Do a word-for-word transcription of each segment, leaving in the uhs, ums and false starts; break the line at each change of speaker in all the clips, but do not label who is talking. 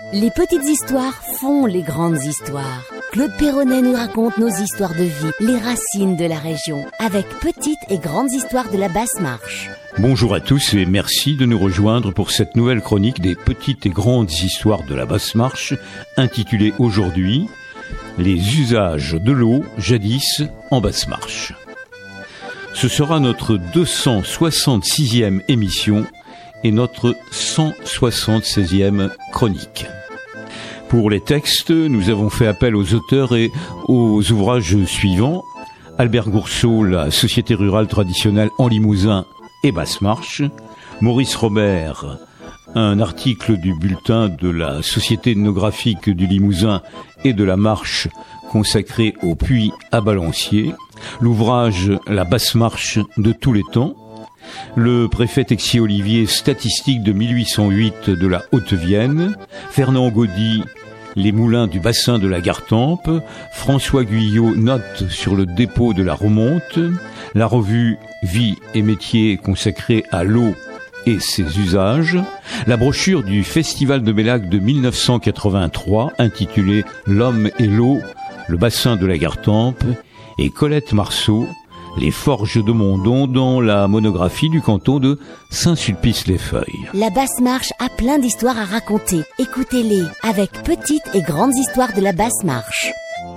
Les petites histoires font les grandes histoires. Claude Perronnet nous raconte nos histoires de vie, les racines de la région, avec petites et grandes histoires de la Basse-Marche.
Bonjour à tous et merci de nous rejoindre pour cette nouvelle chronique des petites et grandes histoires de la Basse-Marche, intitulée aujourd'hui « Les usages de l'eau jadis en Basse-Marche ». Ce sera notre deux cent soixante-sixième émission et notre cent soixante-seizième chronique. Pour les textes, nous avons fait appel aux auteurs et aux ouvrages suivants. Albert Gourceau, La Société rurale traditionnelle en Limousin et Basse-Marche. Maurice Robert, un article du bulletin de la Société ethnographique du Limousin et de la Marche consacré au puits à balancier. L'ouvrage La Basse-Marche de tous les temps. Le préfet Texier Olivier, statistique de mille huit cent huit de la Haute-Vienne. Fernand Gaudy, les moulins du bassin de la Gartempe. François Guyot, note sur le dépôt de la Romonte. La revue Vie et métiers consacrée à l'eau et ses usages. La brochure du Festival de Bellac de mille neuf cent quatre-vingt-trois, intitulée L'homme et l'eau, le bassin de la Gartempe. Et Colette Marceau, Les forges de Mondon, dans la monographie du canton de Saint-Sulpice-les-Feuilles.
La Basse-Marche a plein d'histoires à raconter. Écoutez-les avec petites et grandes histoires de la Basse-Marche.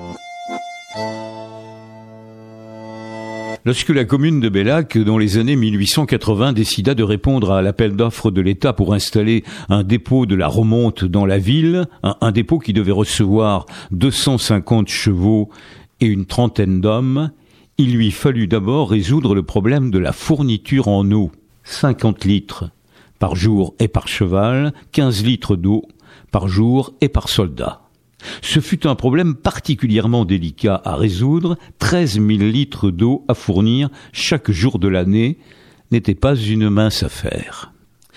Lorsque la commune de Bellac, dans les années mille huit cent quatre-vingts, décida de répondre à l'appel d'offres de l'État pour installer un dépôt de la Romonte dans la ville, un, un dépôt qui devait recevoir deux cent cinquante chevaux et une trentaine d'hommes, il lui fallut d'abord résoudre le problème de la fourniture en eau. cinquante litres par jour et par cheval, quinze litres d'eau par jour et par soldat. Ce fut un problème particulièrement délicat à résoudre. treize mille litres d'eau à fournir chaque jour de l'année n'était pas une mince affaire.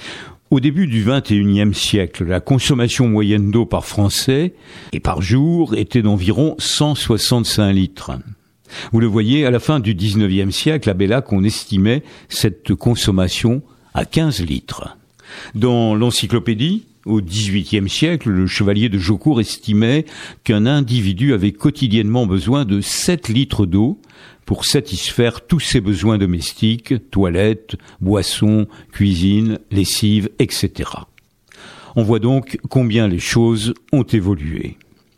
Au début du vingt et unième siècle, la consommation moyenne d'eau par Français et par jour était d'environ cent soixante-cinq litres. Vous le voyez, à la fin du dix-neuvième siècle, à Bellac, on estimait cette consommation à quinze litres. Dans l'encyclopédie, au dix-huitième siècle, le chevalier de Jaucourt estimait qu'un individu avait quotidiennement besoin de sept litres d'eau pour satisfaire tous ses besoins domestiques, toilettes, boissons, cuisine, lessive, et cetera. On voit donc combien les choses ont évolué.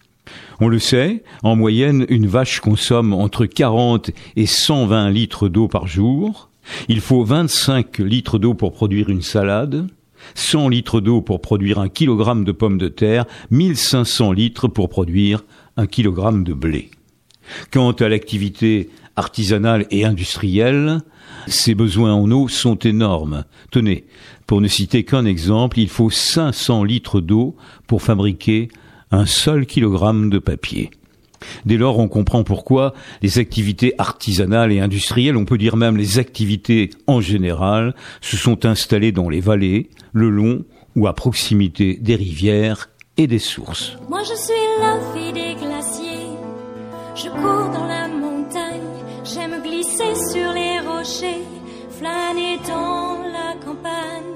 On le sait, en moyenne, une vache consomme entre quarante et cent vingt litres d'eau par jour. Il faut vingt-cinq litres d'eau pour produire une salade, cent litres d'eau pour produire un kilogramme de pommes de terre, mille cinq cents litres pour produire un kilogramme de blé. Quant à l'activité artisanale et industrielle, ses besoins en eau sont énormes. Tenez, pour ne citer qu'un exemple, il faut cinq cents litres d'eau pour fabriquer un seul kilogramme de papier. Dès lors, on comprend pourquoi les activités artisanales et industrielles, on peut dire même les activités en général, se sont installées dans les vallées, le long ou à proximité des rivières et des sources.
Moi je suis la fille des glaciers, je cours dans la montagne, j'aime glisser sur les rochers, flâner dans la campagne.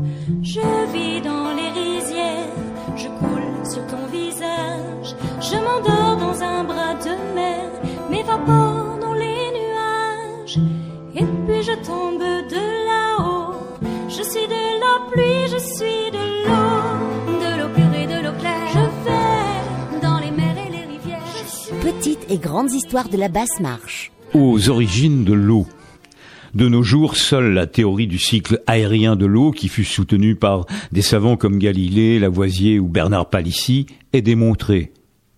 Je vis dans les rizières, je coule sur ton visage, je m'endors dans un bras de mer, m'évapore dans les nuages, et puis je tombe de là-haut. Je suis de la pluie, je suis de l'eau, de l'eau pure et de l'eau claire. Je vais dans les mers et les rivières.
Petites et grandes histoires de la Basse-Marche.
Aux origines de l'eau. De nos jours, seule la théorie du cycle aérien de l'eau, qui fut soutenue par des savants comme Galilée, Lavoisier ou Bernard Palissy, est démontrée.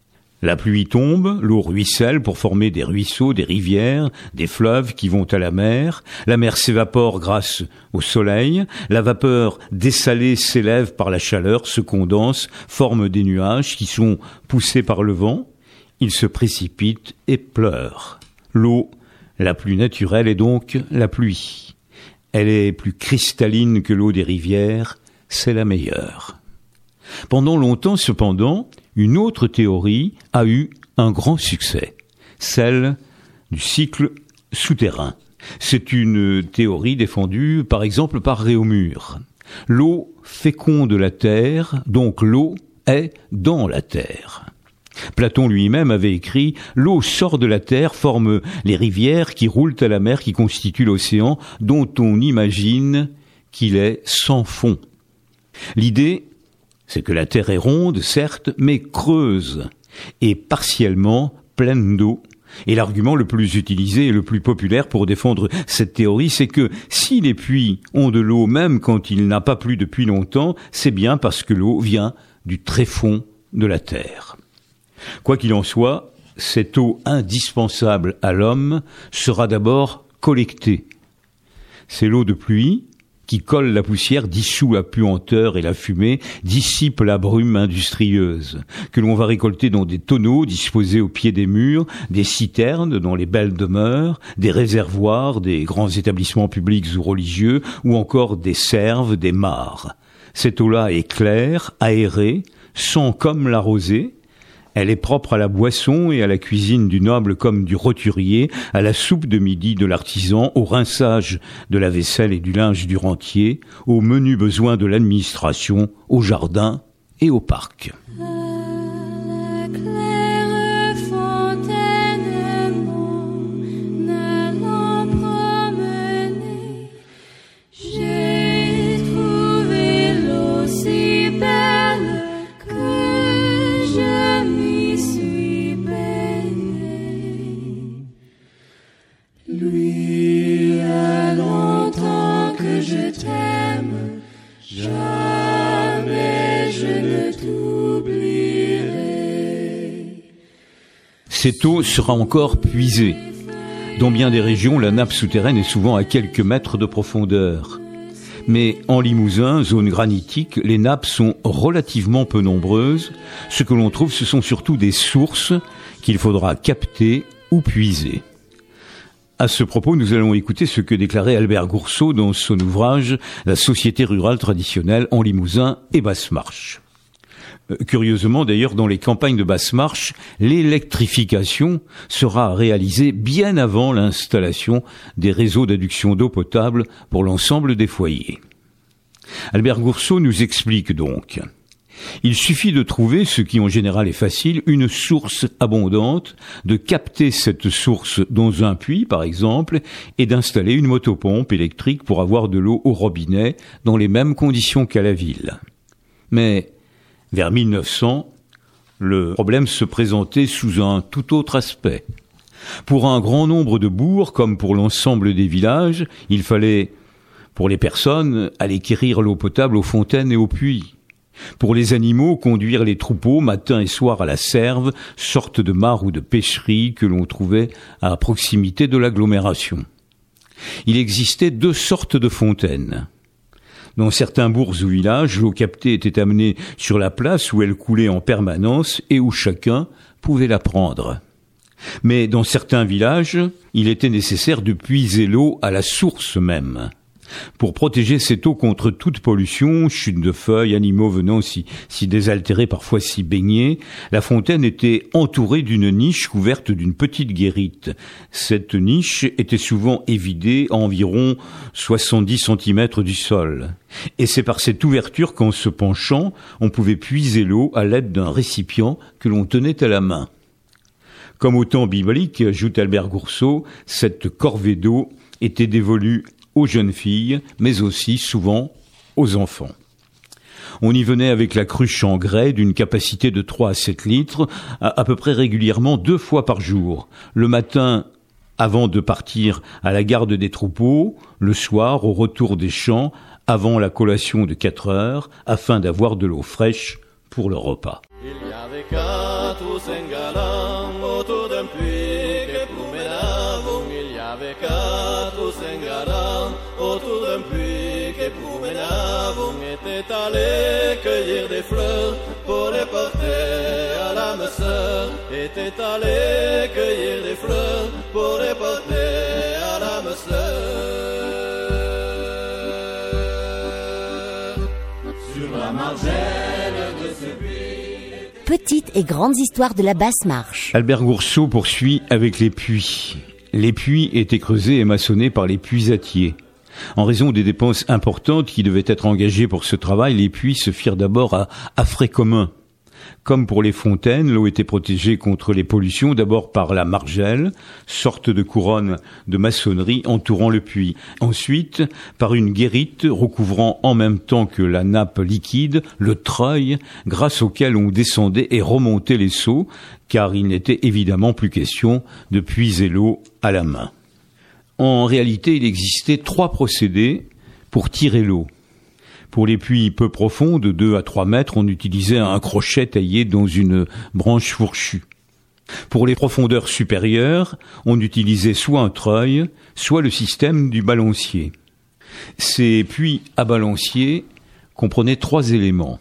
La pluie tombe, l'eau ruisselle pour former des ruisseaux, des rivières, des fleuves qui vont à la mer. La mer s'évapore grâce au soleil. La vapeur dessalée s'élève par la chaleur, se condense, forme des nuages qui sont poussés par le vent. Ils se précipitent et pleurent. L'eau la plus naturelle est donc la pluie. Elle est plus cristalline que l'eau des rivières, c'est la meilleure. Pendant longtemps, cependant, une autre théorie a eu un grand succès, celle du cycle souterrain. C'est une théorie défendue, par exemple, par Réaumur. L'eau féconde la terre, donc l'eau est dans la terre. Platon lui-même avait écrit « L'eau sort de la terre, forme les rivières qui roulent à la mer qui constitue l'océan, dont on imagine qu'il est sans fond. » L'idée, c'est que la terre est ronde, certes, mais creuse et partiellement pleine d'eau. Et l'argument le plus utilisé et le plus populaire pour défendre cette théorie, c'est que si les puits ont de l'eau même quand il n'a pas plu depuis longtemps, c'est bien parce que l'eau vient du tréfond de la terre. Quoi qu'il en soit, cette eau indispensable à l'homme sera d'abord collectée. C'est l'eau de pluie qui colle la poussière, dissout la puanteur et la fumée, dissipe la brume industrieuse, que l'on va récolter dans des tonneaux disposés au pied des murs, des citernes dans les belles demeures, des réservoirs, des grands établissements publics ou religieux, ou encore des serves, des mares. Cette eau-là est claire, aérée, sent comme la rosée. Elle est propre à la boisson et à la cuisine du noble comme du roturier, à la soupe de midi de l'artisan, au rinçage de la vaisselle et du linge du rentier, aux menus besoins de l'administration, au jardin et au parc.
Lui a longtemps que je t'aime, jamais je ne t'oublierai.
Cette eau sera encore puisée. Dans bien des régions, la nappe souterraine est souvent à quelques mètres de profondeur. Mais en Limousin, zone granitique, les nappes sont relativement peu nombreuses. Ce que l'on trouve, ce sont surtout des sources qu'il faudra capter ou puiser. À ce propos, nous allons écouter ce que déclarait Albert Gourceau dans son ouvrage « La société rurale traditionnelle en Limousin et Basse-Marche ». Curieusement, d'ailleurs, dans les campagnes de Basse-Marche, l'électrification sera réalisée bien avant l'installation des réseaux d'adduction d'eau potable pour l'ensemble des foyers. Albert Gourceau nous explique donc: il suffit de trouver, ce qui en général est facile, une source abondante, de capter cette source dans un puits, par exemple, et d'installer une motopompe électrique pour avoir de l'eau au robinet dans les mêmes conditions qu'à la ville. Mais vers mille neuf cents, le problème se présentait sous un tout autre aspect. Pour un grand nombre de bourgs, comme pour l'ensemble des villages, il fallait, pour les personnes, aller quérir l'eau potable aux fontaines et aux puits. Pour les animaux, conduire les troupeaux matin et soir à la serve, sorte de mare ou de pêcherie que l'on trouvait à proximité de l'agglomération. Il existait deux sortes de fontaines. Dans certains bourgs ou villages, l'eau captée était amenée sur la place où elle coulait en permanence et où chacun pouvait la prendre. Mais dans certains villages, il était nécessaire de puiser l'eau à la source même. Pour protéger cette eau contre toute pollution, chute de feuilles, animaux venant s'y, s'y désaltérer, parfois s'y baigner, la fontaine était entourée d'une niche couverte d'une petite guérite. Cette niche était souvent évidée à environ soixante-dix centimètres du sol. Et c'est par cette ouverture qu'en se penchant, on pouvait puiser l'eau à l'aide d'un récipient que l'on tenait à la main. Comme au temps biblique, ajoute Albert Gourceau, cette corvée d'eau était dévolue aux jeunes filles, mais aussi souvent aux enfants. On y venait avec la cruche en grès d'une capacité de trois à sept litres, à, à peu près régulièrement deux fois par jour. Le matin, avant de partir à la garde des troupeaux, le soir, au retour des champs, avant la collation de quatre heures, afin d'avoir de l'eau fraîche pour le repas.
Il y avait quatre ou cinq galants autour d'un puits que promenavam. Il y avait quatre ou cinq galants autour d'un puits que promenavam. Étaient allés cueillir des fleurs pour les porter à l'âme sœur. Étaient allés cueillir des fleurs pour les porter à l'âme sœur. Sur la margelle de ce puits.
Petites et grandes histoires de la Basse-Marche.
Albert Gourceau poursuit avec les puits. Les puits étaient creusés et maçonnés par les puisatiers. En raison des dépenses importantes qui devaient être engagées pour ce travail, les puits se firent d'abord à, à frais communs. Comme pour les fontaines, l'eau était protégée contre les pollutions d'abord par la margelle, sorte de couronne de maçonnerie entourant le puits. Ensuite, par une guérite recouvrant en même temps que la nappe liquide le treuil grâce auquel on descendait et remontait les seaux, car il n'était évidemment plus question de puiser l'eau à la main. En réalité, il existait trois procédés pour tirer l'eau. Pour les puits peu profonds, de deux à trois mètres, on utilisait un crochet taillé dans une branche fourchue. Pour les profondeurs supérieures, on utilisait soit un treuil, soit le système du balancier. Ces puits à balancier comprenaient trois éléments.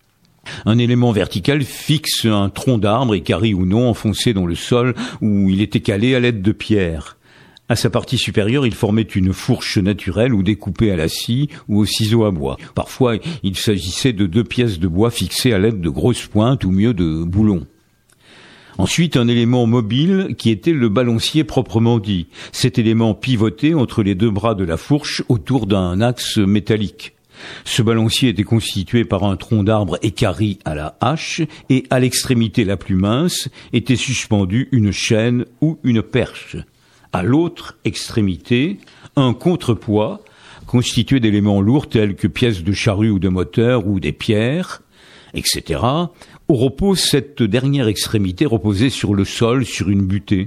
Un élément vertical fixe un tronc d'arbre, équarri ou non, enfoncé dans le sol où il était calé à l'aide de pierres. À sa partie supérieure, il formait une fourche naturelle ou découpée à la scie ou au ciseau à bois. Parfois, il s'agissait de deux pièces de bois fixées à l'aide de grosses pointes ou mieux de boulons. Ensuite, un élément mobile qui était le balancier proprement dit. Cet élément pivotait entre les deux bras de la fourche autour d'un axe métallique. Ce balancier était constitué par un tronc d'arbre équarri à la hache et à l'extrémité la plus mince était suspendue une chaîne ou une perche. À l'autre extrémité, un contrepoids constitué d'éléments lourds tels que pièces de charrue ou de moteur ou des pierres, et cetera. Au repos, cette dernière extrémité reposait sur le sol, sur une butée.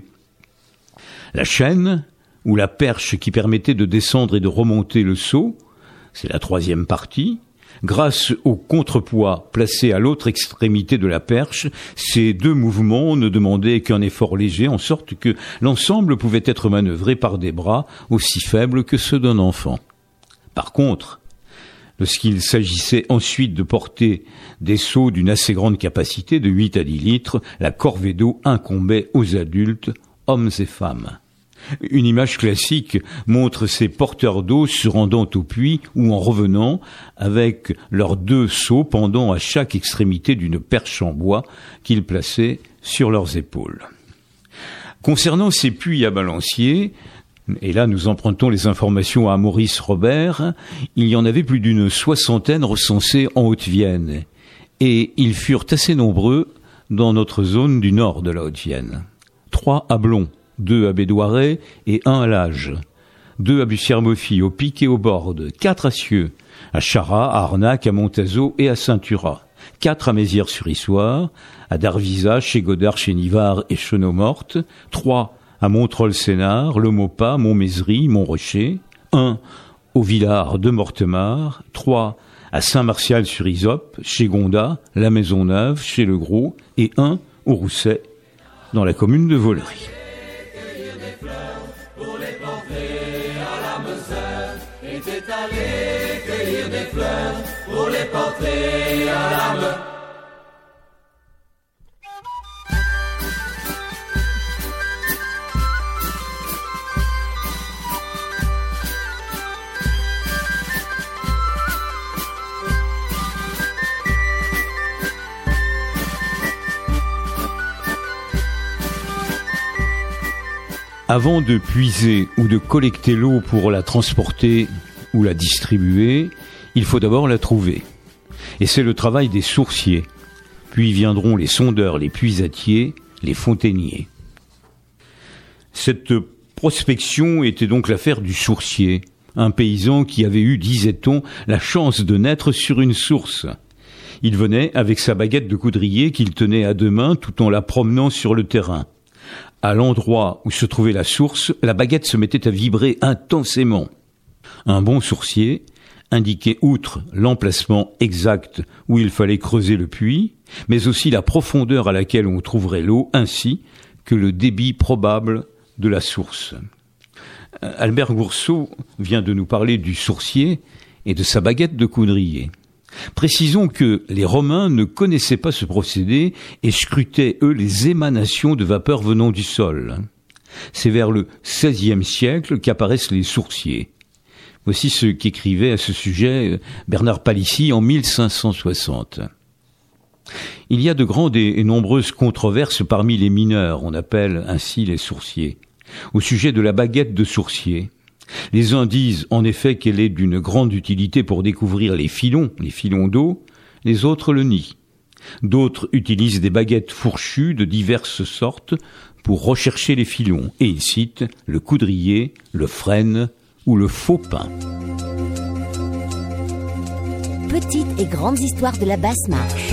La chaîne, ou la perche qui permettait de descendre et de remonter le seau, c'est la troisième partie. Grâce au contrepoids placé à l'autre extrémité de la perche, ces deux mouvements ne demandaient qu'un effort léger, en sorte que l'ensemble pouvait être manœuvré par des bras aussi faibles que ceux d'un enfant. Par contre, lorsqu'il s'agissait ensuite de porter des seaux d'une assez grande capacité, de huit à dix litres, la corvée d'eau incombait aux adultes, hommes et femmes. Une image classique montre ces porteurs d'eau se rendant au puits ou en revenant avec leurs deux seaux pendant à chaque extrémité d'une perche en bois qu'ils plaçaient sur leurs épaules. Concernant ces puits à balancier, et là nous empruntons les informations à Maurice Robert, il y en avait plus d'une soixantaine recensés en Haute-Vienne, et ils furent assez nombreux dans notre zone du nord de la Haute-Vienne. Trois à Blon, deux à Bédouaret et un à Lage, deux à Bussière-Mauffy, au Pic et au Borde, quatre à Cieux, à Charras, à Arnac, à Montazeau et à Saint-Turat, quatre à Mézières-sur-Issoire, à Darvisa, chez Godard, chez Nivard et Chenaud-Morte, trois à Montreuil-Sénard, Le Maupas, Montmézerie, Montrocher, un au Villard de Mortemart, trois à Saint-Martial-sur-Isope, chez Gondat, La Maisonneuve, chez Le Gros, et un au Rousset, dans la commune de Vollery.
Aller cueillir des fleurs pour les porter à la main.
Avant de puiser ou de collecter l'eau pour la transporter ou la distribuer, il faut d'abord la trouver. Et c'est le travail des sourciers. Puis viendront les sondeurs, les puisatiers, les fontainiers. Cette prospection était donc l'affaire du sourcier, un paysan qui avait eu, disait-on, la chance de naître sur une source. Il venait avec sa baguette de coudrier qu'il tenait à deux mains tout en la promenant sur le terrain. À l'endroit où se trouvait la source, la baguette se mettait à vibrer intensément. Un bon sourcier indiquait outre l'emplacement exact où il fallait creuser le puits, mais aussi la profondeur à laquelle on trouverait l'eau, ainsi que le débit probable de la source. Albert Gourceau vient de nous parler du sourcier et de sa baguette de coudrier. Précisons que les Romains ne connaissaient pas ce procédé et scrutaient, eux, les émanations de vapeur venant du sol. C'est vers le seizième siècle qu'apparaissent les sourciers. Voici ce qu'écrivait à ce sujet Bernard Palissy en mille cinq cent soixante. Il y a de grandes et nombreuses controverses parmi les mineurs, on appelle ainsi les sourciers, au sujet de la baguette de sourcier. Les uns disent en effet qu'elle est d'une grande utilité pour découvrir les filons, les filons d'eau, les autres le nient. D'autres utilisent des baguettes fourchues de diverses sortes pour rechercher les filons. Et ils citent le coudrier, le frêne ou le faux pain.
Petites et grandes histoires de la basse marche.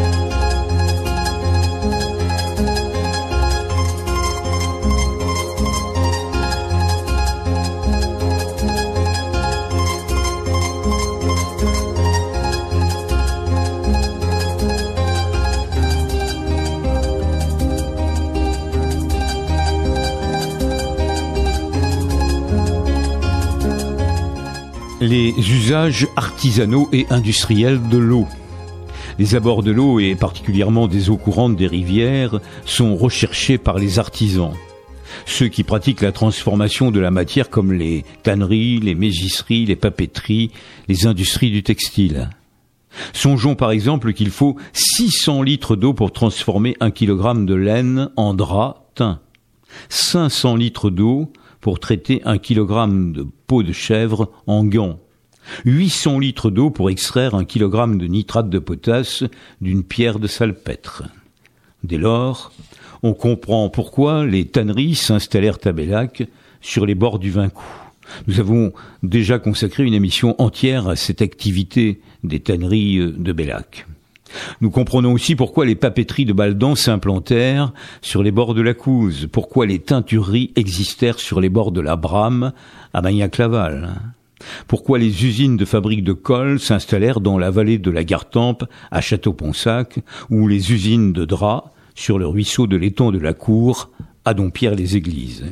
Les usages artisanaux et industriels de l'eau. Les abords de l'eau, et particulièrement des eaux courantes des rivières, sont recherchés par les artisans. Ceux qui pratiquent la transformation de la matière comme les tanneries, les mégisseries, les papeteries, les industries du textile. Songeons par exemple qu'il faut six cents litres d'eau pour transformer un kilogramme de laine en drap teint. cinq cents litres d'eau pour traiter un kilogramme de peau de chèvre en gants. huit cents litres d'eau pour extraire un kilogramme de nitrate de potasse d'une pierre de salpêtre. Dès lors, on comprend pourquoi les tanneries s'installèrent à Bellac, sur les bords du Vincou. Nous avons déjà consacré une émission entière à cette activité des tanneries de Bellac. Nous comprenons aussi pourquoi les papeteries de Baldan s'implantèrent sur les bords de la Couze, pourquoi les teintureries existèrent sur les bords de la Brame à Magnac-Laval, pourquoi les usines de fabrique de colle s'installèrent dans la vallée de la Gartempe à Château-Ponsac, ou les usines de draps sur le ruisseau de l'étang de la Cour à Dompierre-les-Églises.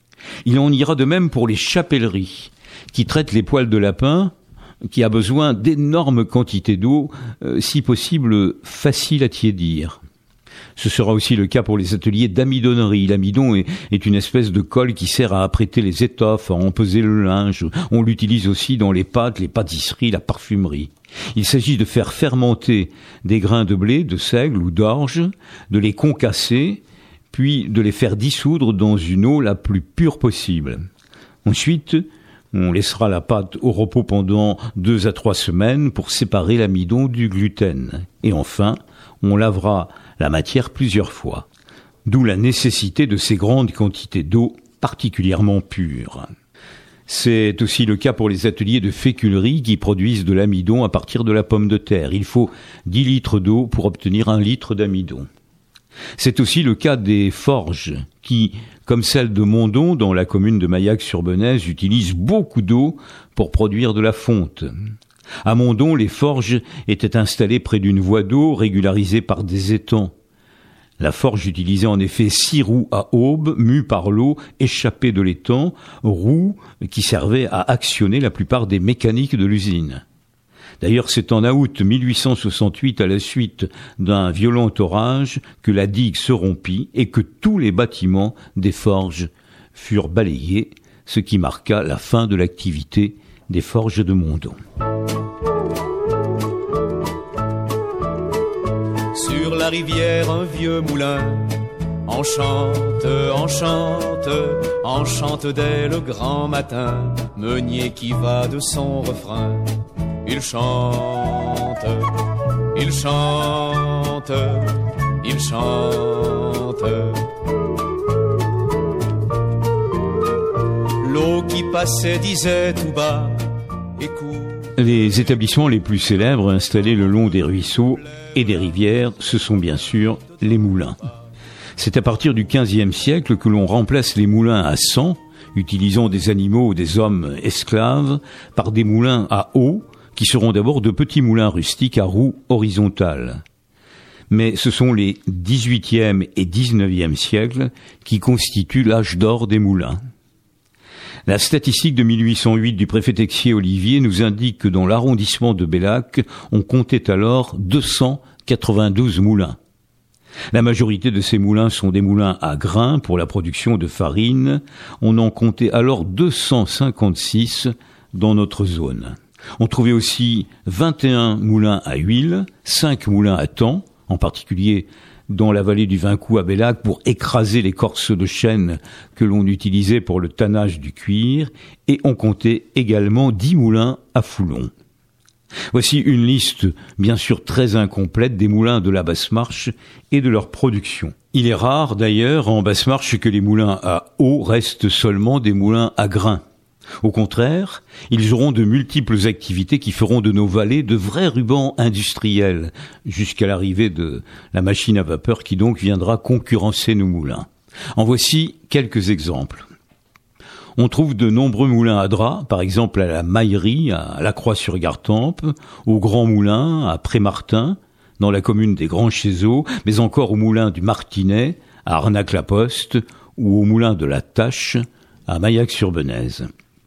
Il en ira de même pour les chapelleries, qui traitent les poils de lapin, qui a besoin d'énormes quantités d'eau, euh, si possible facile à tiédir. Ce sera aussi le cas pour les ateliers d'amidonnerie. L'amidon est, est une espèce de colle qui sert à apprêter les étoffes, à empeser le linge. On l'utilise aussi dans les pâtes, les pâtisseries, la parfumerie. Il s'agit de faire fermenter des grains de blé, de seigle ou d'orge, de les concasser, puis de les faire dissoudre dans une eau la plus pure possible. Ensuite, on laissera la pâte au repos pendant deux à trois semaines pour séparer l'amidon du gluten. Et enfin, on lavera la matière plusieurs fois. D'où la nécessité de ces grandes quantités d'eau particulièrement pure. C'est aussi le cas pour les ateliers de féculerie qui produisent de l'amidon à partir de la pomme de terre. Il faut dix litres d'eau pour obtenir un litre d'amidon. C'est aussi le cas des forges qui, comme celle de Mondon dans la commune de Maillac-sur-Benaise, utilisent beaucoup d'eau pour produire de la fonte. À Mondon, les forges étaient installées près d'une voie d'eau régularisée par des étangs. La forge utilisait en effet six roues à aubes mues par l'eau échappée de l'étang, roues qui servaient à actionner la plupart des mécaniques de l'usine. D'ailleurs, c'est en août mille huit cent soixante-huit, à la suite d'un violent orage, que la digue se rompit et que tous les bâtiments des forges furent balayés, ce qui marqua la fin de l'activité des forges de Mondon.
Sur la rivière, un vieux moulin enchante, enchante, enchante dès le grand matin, meunier qui va de son refrain. Il chante, il chante, il chante. L'eau qui passait disait tout bas, écoute.
Les établissements les plus célèbres installés le long des ruisseaux et des rivières, ce sont bien sûr les moulins. C'est à partir du quinzième siècle que l'on remplace les moulins à sang, utilisant des animaux ou des hommes esclaves, par des moulins à eau, qui seront d'abord de petits moulins rustiques à roues horizontales. Mais ce sont les dix-huitième et dix-neuvième siècles qui constituent l'âge d'or des moulins. La statistique de mille huit cent huit du préfet Texier Olivier nous indique que dans l'arrondissement de Bellac, on comptait alors deux cent quatre-vingt-douze moulins. La majorité de ces moulins sont des moulins à grains pour la production de farine. On en comptait alors deux cent cinquante-six dans notre zone. On trouvait aussi vingt et un moulins à huile, cinq moulins à temps, en particulier dans la vallée du Vincou à Bellac pour écraser l'écorce de chêne que l'on utilisait pour le tannage du cuir, et on comptait également dix moulins à foulon. Voici une liste, bien sûr très incomplète, des moulins de la Basse-Marche et de leur production. Il est rare d'ailleurs en Basse-Marche que les moulins à eau restent seulement des moulins à grains. Au contraire, ils auront de multiples activités qui feront de nos vallées de vrais rubans industriels, jusqu'à l'arrivée de la machine à vapeur qui donc viendra concurrencer nos moulins. En voici quelques exemples. On trouve de nombreux moulins à draps, par exemple à la Maillerie, à Lacroix-sur-Gartempe, au Grand Moulin, à Prémartin, dans la commune des Grands-Chézeaux, mais encore au moulin du Martinet, à Arnac-la-Poste, ou au moulin de la Tache, à Maillac-sur-Benaise.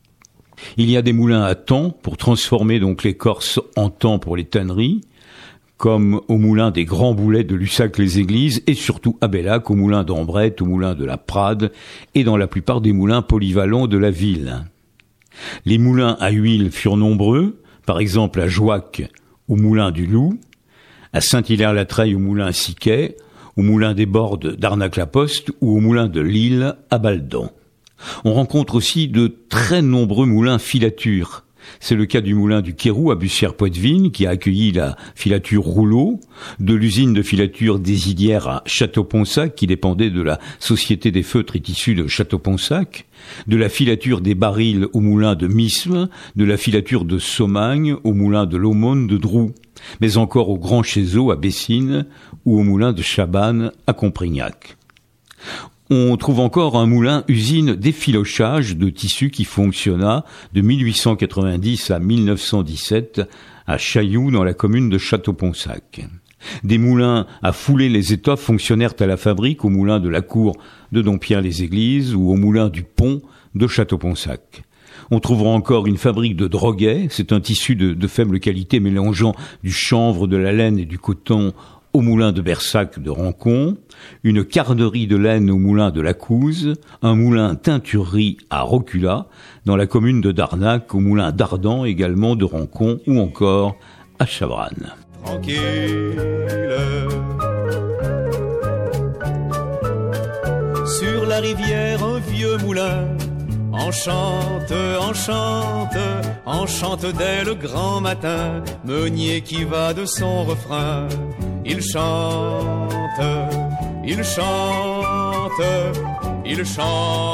Il y a des moulins à temps pour transformer donc l'écorce en temps pour les tanneries, comme au moulin des Grands Boulets de Lussac-les-Églises et surtout à Bellac, au moulin d'Ambrette, au moulin de la Prade et dans la plupart des moulins polyvalents de la ville. Les moulins à huile furent nombreux, par exemple à Jouac, au moulin du Loup, à Saint-Hilaire-la-Treille au moulin Siquet, au moulin des Bordes d'Arnac-la-Poste ou au moulin de Lille à Baldan. On rencontre aussi de très nombreux moulins filatures. C'est le cas du moulin du Quérou à Bussière-Poitevine, qui a accueilli la filature rouleau, de l'usine de filature Désidière à Château-Ponsac, qui dépendait de la Société des feutres et tissus de Château-Ponsac, de la filature des barils au moulin de Mismes, de la filature de Saumagne au moulin de l'Aumône de Drou, mais encore au Grand Chézeaux à Bessines ou au moulin de Chabannes à Comprignac. On trouve encore un moulin usine d'effilochage de tissus qui fonctionna de mille huit cent quatre-vingt-dix à mille neuf cent dix-sept à Chailloux dans la commune de Château-Ponsac. Des moulins à fouler les étoffes fonctionnèrent à la fabrique au moulin de la cour de Dompierre-les-Églises ou au moulin du pont de Château-Ponsac. On trouvera encore une fabrique de droguet, c'est un tissu de, de faible qualité mélangeant du chanvre, de la laine et du coton au moulin de Bersac de Rancon, une carnerie de laine au moulin de la Couze, un moulin teinturerie à Rocula, dans la commune de Darnac, au moulin d'Ardan également de Rancon, ou encore à Chavranne.
Tranquille, sur la rivière un vieux moulin enchante, enchante, enchante dès le grand matin, meunier qui va de son refrain. Il chante, il chante, il chante.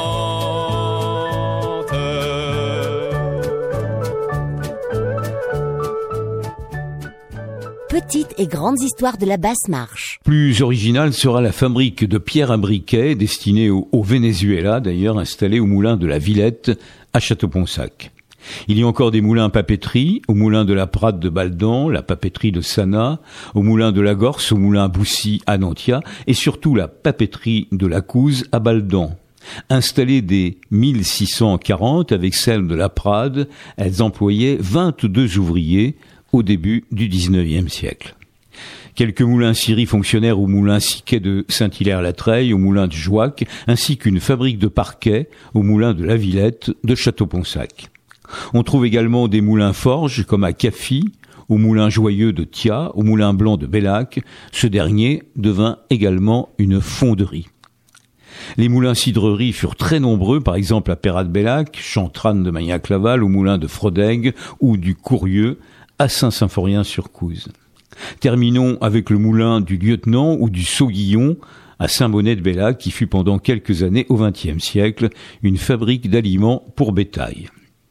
Petites et grandes histoires de la Basse-Marche.
Plus originale sera la fabrique de pierres à briquet, destinée au, au Venezuela, d'ailleurs installée au moulin de la Villette à Château-Ponsac. Il y a encore des moulins à papeterie, au moulin de la Prade de Baldan, la papeterie de Sana, au moulin de la Gorse, au moulin Boussy à Nantia, et surtout la papeterie de la Couze à Baldan. Installées dès mille six cent quarante avec celle de la Prade, elles employaient vingt-deux ouvriers au début du dix-neuvième siècle. Quelques moulins scieries fonctionnèrent au moulin Siquet de Saint-Hilaire-la-Treille, au moulin de Jouac, ainsi qu'une fabrique de parquet au moulin de la Villette de Château-Ponsac. On trouve également des moulins forges comme à Caffi, au moulin Joyeux de Thia, au moulin Blanc de Bellac. Ce dernier devint également une fonderie. Les moulins cidreries furent très nombreux, par exemple à Pérat-de-Bellac, Chantrane de Magnac-Laval, au moulin de Frodègue ou du Courieux à Saint-Symphorien-sur-Couze. Terminons avec le moulin du Lieutenant ou du Sauguillon à Saint-Bonnet-de-Bellac, qui fut pendant quelques années au vingtième siècle une fabrique d'aliments pour bétail.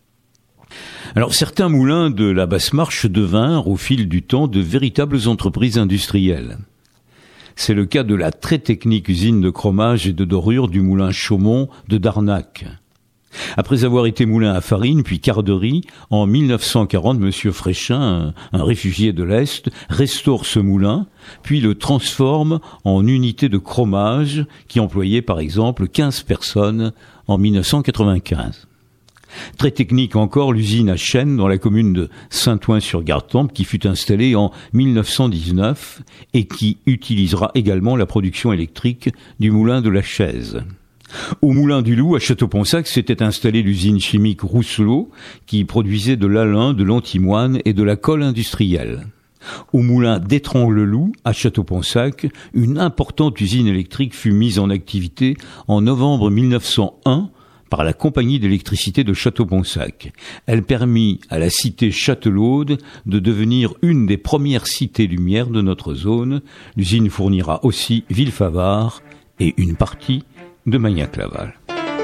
Alors certains moulins de la Basse-Marche devinrent au fil du temps de véritables entreprises industrielles. C'est le cas de la très technique usine de chromage et de dorure du moulin Chaumont de Darnac. Après avoir été moulin à farine puis carderie, en mille neuf cent quarante, Monsieur Fréchin, un, un réfugié de l'Est, restaure ce moulin, puis le transforme en unité de chromage qui employait par exemple quinze personnes en mille neuf cent quatre-vingt-quinze. Très technique encore l'usine à Chênes dans la commune de Saint-Ouen-sur-Gartempe qui fut installée en mille neuf cent dix-neuf et qui utilisera également la production électrique du moulin de la Chaise. Au moulin du Loup à Château-Ponsac s'était installée l'usine chimique Rousselot qui produisait de l'alun, de l'antimoine et de la colle industrielle. Au moulin d'Étrangle-le-Loup à Château-Ponsac, une importante usine électrique fut mise en activité en novembre mille neuf cent un par la compagnie d'électricité de Château-Ponsac. Elle permit à la cité Châtelaude de devenir une des premières cités lumière de notre zone. L'usine fournira aussi Villefavard et une partie de Magnac-Laval.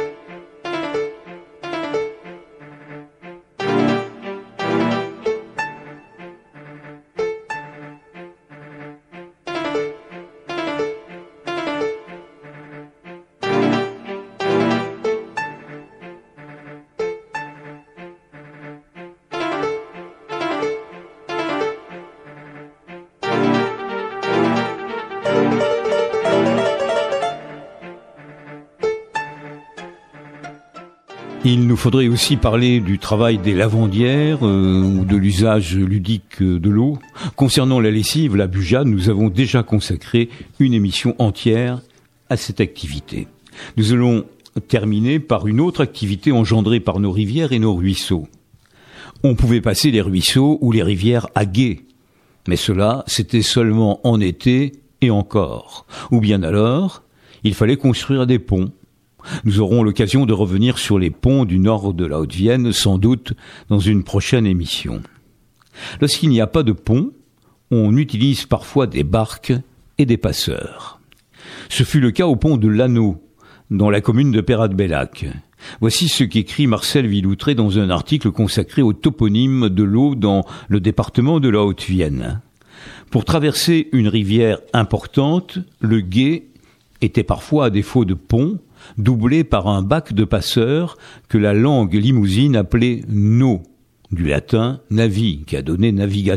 Il nous faudrait aussi parler du travail des lavandières euh, ou de l'usage ludique de l'eau. Concernant la lessive, la bujade, nous avons déjà consacré une émission entière à cette activité. Nous allons terminer par une autre activité engendrée par nos rivières et nos ruisseaux. On pouvait passer les ruisseaux ou les rivières à gué, mais cela, c'était seulement en été et encore. Ou bien alors, il fallait construire des ponts. Nous aurons l'occasion de revenir sur les ponts du nord de la Haute-Vienne, sans doute dans une prochaine émission. Lorsqu'il n'y a pas de pont, on utilise parfois des barques et des passeurs. Ce fut le cas au pont de Lanneau, dans la commune de Peyrade-Bellac. Voici ce qu'écrit Marcel Villoutré dans un article consacré au toponyme de l'eau dans le département de la Haute-Vienne. Pour traverser une rivière importante, le gué était parfois, à défaut de pont, doublé par un bac de passeurs que la langue limousine appelait « nau », du latin « navi », qui a donné « navigation ».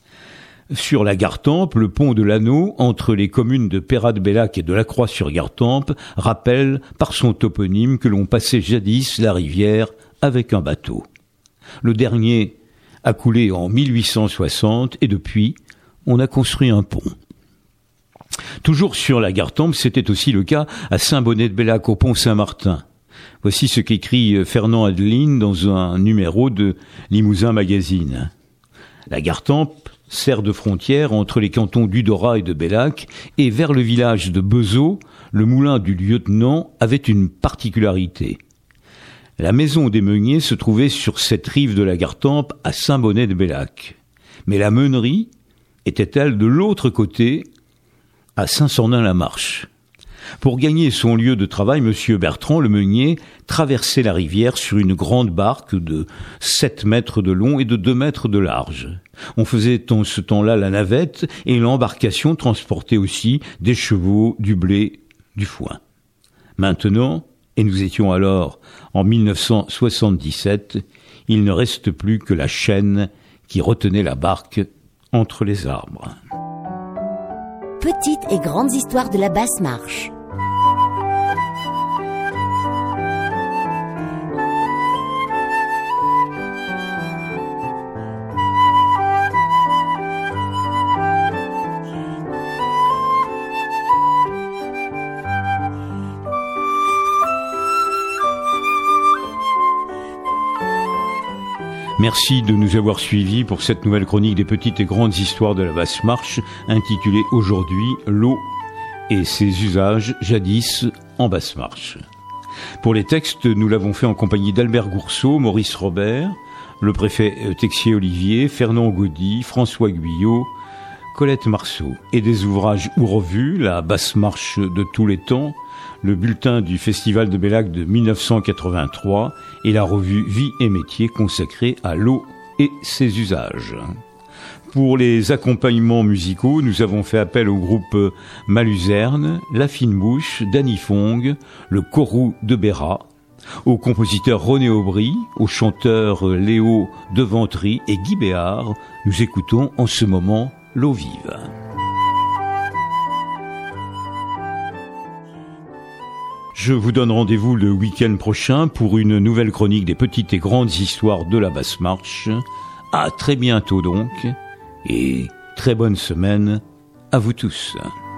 Sur la Gartempe, le pont de Lanneau, entre les communes de Peyrade-Bellac et de Lacroix-sur-Gartempe, rappelle par son toponyme que l'on passait jadis la rivière avec un bateau. Le dernier a coulé en mille huit cent soixante et depuis, on a construit un pont. Toujours sur la Gartempe, c'était aussi le cas à Saint-Bonnet-de-Bellac, au pont Saint-Martin. Voici ce qu'écrit Fernand Adeline dans un numéro de Limousin Magazine. La Gartempe sert de frontière entre les cantons d'Udorat et de Bellac, et vers le village de Bezeau, le moulin du lieutenant avait une particularité. La maison des meuniers se trouvait sur cette rive de la Gartempe à Saint-Bonnet-de-Bellac. Mais la meunerie était-elle de l'autre côté, à Saint-Sornin-la-Marche. Pour gagner son lieu de travail, M. Bertrand, le meunier, traversait la rivière sur une grande barque de sept mètres de long et de deux mètres de large. On faisait en ce temps-là la navette et l'embarcation transportait aussi des chevaux, du blé, du foin. Maintenant, et nous étions alors en mille neuf cent soixante-dix-sept, il ne reste plus que la chaîne qui retenait la barque entre les arbres.
Petites et grandes histoires de la basse marche.
Merci de nous avoir suivis pour cette nouvelle chronique des petites et grandes histoires de la basse marche, intitulée aujourd'hui « L'eau et ses usages jadis en basse marche ». Pour les textes, nous l'avons fait en compagnie d'Albert Gourceau, Maurice Robert, le préfet Texier-Olivier, Fernand Gaudy, François Guyot, Colette Marceau, et des ouvrages ou revues, la basse marche de tous les temps, le bulletin du Festival de Bellac de mille neuf cent quatre-vingt-trois et la revue Vie et Métiers consacrée à l'eau et ses usages. Pour les accompagnements musicaux, nous avons fait appel au groupe Maluzerne, La Fine Bouche, Danny Fong, le Corou de Béra, au compositeur René Aubry, au chanteur Léo Deventry et Guy Béard. Nous écoutons en ce moment L'eau vive. Je vous donne rendez-vous le week-end prochain pour une nouvelle chronique des petites et grandes histoires de la basse marche. À très bientôt donc, et très bonne semaine à vous tous.